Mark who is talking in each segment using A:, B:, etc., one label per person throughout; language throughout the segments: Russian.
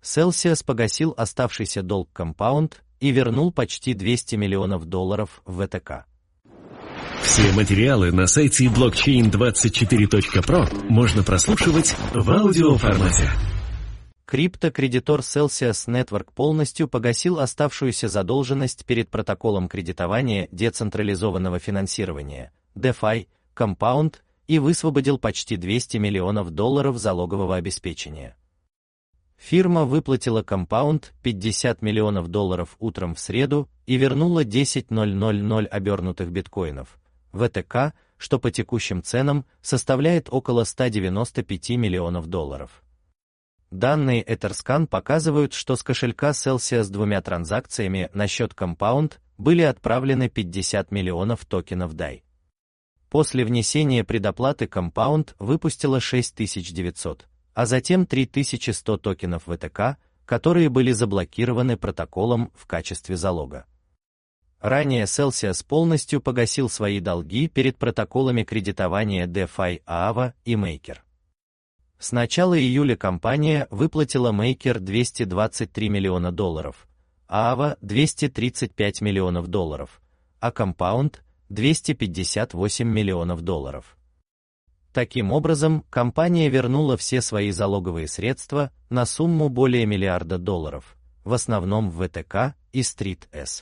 A: Celsius погасил оставшийся долг Compound и вернул почти $200 миллионов в ВТК.
B: Все материалы на сайте blockchain24.pro можно прослушивать в аудиоформате.
A: Криптокредитор Celsius Network полностью погасил оставшуюся задолженность перед протоколом кредитования децентрализованного финансирования DeFi Compound и высвободил почти $200 миллионов залогового обеспечения. Фирма выплатила Compound $50 миллионов утром в среду и вернула 10,000 обернутых биткоинов ВТК, что по текущим ценам составляет около $195 миллионов. Данные Etherscan показывают, что с кошелька Celsius с 2 транзакциями на счет Compound были отправлены 50 миллионов токенов DAI. После внесения предоплаты Compound выпустила 6900, а затем 3100 токенов ВТК, которые были заблокированы протоколом в качестве залога. Ранее Celsius полностью погасил свои долги перед протоколами кредитования DeFi Aava и Maker. С начала июля компания выплатила Maker $223 миллиона, Aava $235 миллионов, а Compound $258 миллионов. Таким образом, компания вернула все свои залоговые средства на сумму более $1 миллиарда, в основном в ВТК и Street.S.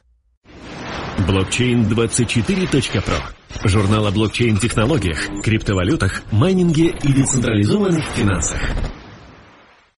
B: Blockchain24.pro. Журнал о блокчейн-технологиях, криптовалютах, майнинге и децентрализованных финансах.